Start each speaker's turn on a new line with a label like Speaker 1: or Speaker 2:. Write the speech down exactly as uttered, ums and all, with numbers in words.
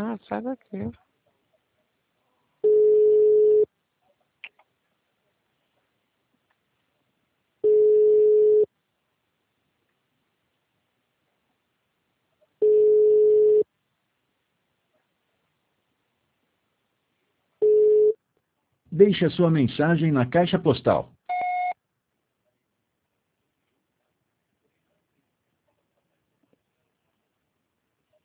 Speaker 1: Ah, sai daqui.
Speaker 2: Deixe a sua mensagem na caixa postal